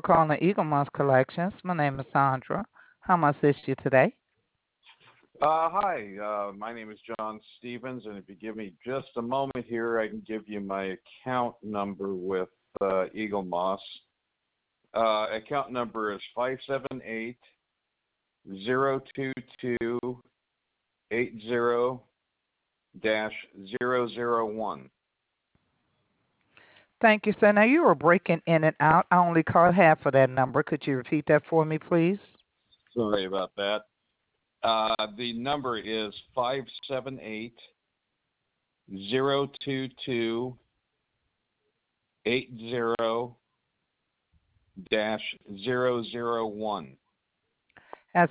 calling Eagle Moss Collections. My name is Sandra. How may I assist you today? Hi, my name is John Stevens, and if you give me just a moment here, I can give you my account number with Eagle Moss. Account number is 578-022-80-001. Thank you, sir. Now you were breaking in and out. I only caught half of that number. Could you repeat that for me, please? Sorry about that. The number is 578-022-80-001. That's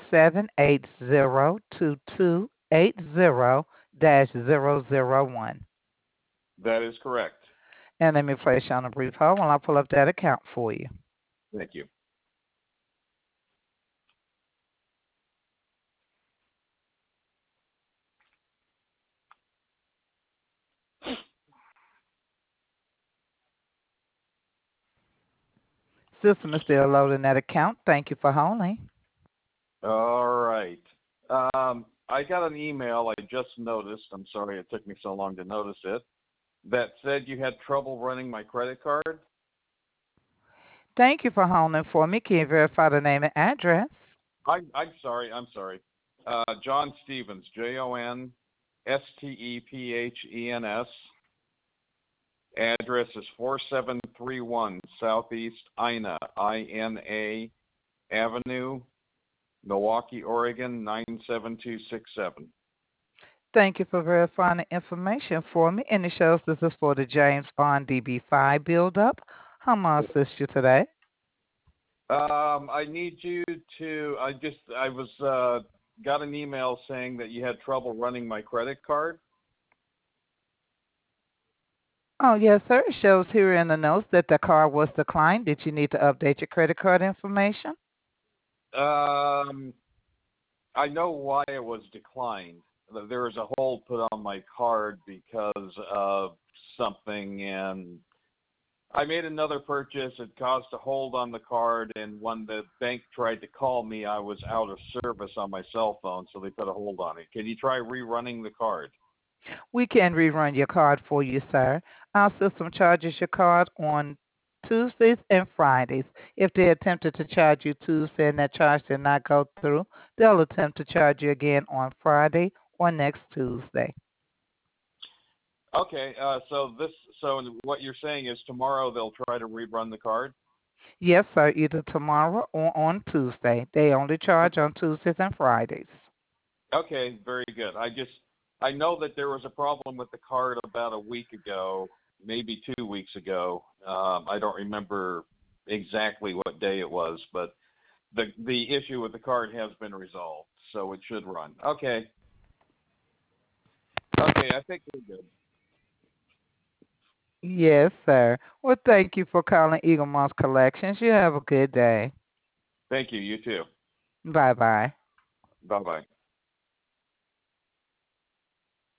578-022-80-001. That is correct. And let me place you on a brief hold while I pull up that account for you. Thank you. System is still loading that account. Thank you for holding. All right. I got an email I just noticed. I'm sorry it took me so long to notice it. That said you had trouble running my credit card. Thank you for holding for me. Can you verify the name and address? I'm sorry. John Stevens, JONSTEPHENS. Address is 4731 Southeast Ina, INA Avenue, Milwaukee, Oregon, 97267. Thank you for verifying the information for me. And it shows this is for the James Bond DB5 build-up. How may I assist you today? I need you to. I was got an email saying that you had trouble running my credit card. Oh, yes, sir. It shows here in the notes that the card was declined. Did you need to update your credit card information? Um, I know why it was declined. There was a hold put on my card because of something, and I made another purchase. It caused a hold on the card, and when the bank tried to call me, I was out of service on my cell phone, so they put a hold on it. Can you try rerunning the card? We can rerun your card for you, sir. Our system charges your card on Tuesdays and Fridays. If they attempted to charge you Tuesday and that charge did not go through, they'll attempt to charge you again on Friday or next Tuesday. Okay, so what you're saying is tomorrow they'll try to rerun the card? Yes, sir, either tomorrow or on Tuesday. They only charge on Tuesdays and Fridays. Okay, very good. I know that there was a problem with the card about a week ago, maybe 2 weeks ago. I don't remember exactly what day it was, but the issue with the card has been resolved, so it should run. Okay. Okay, I think we're good. Yes, sir. Well, thank you for calling Eagle Moss Collections. You have a good day. Thank you. You too. Bye bye. Bye bye.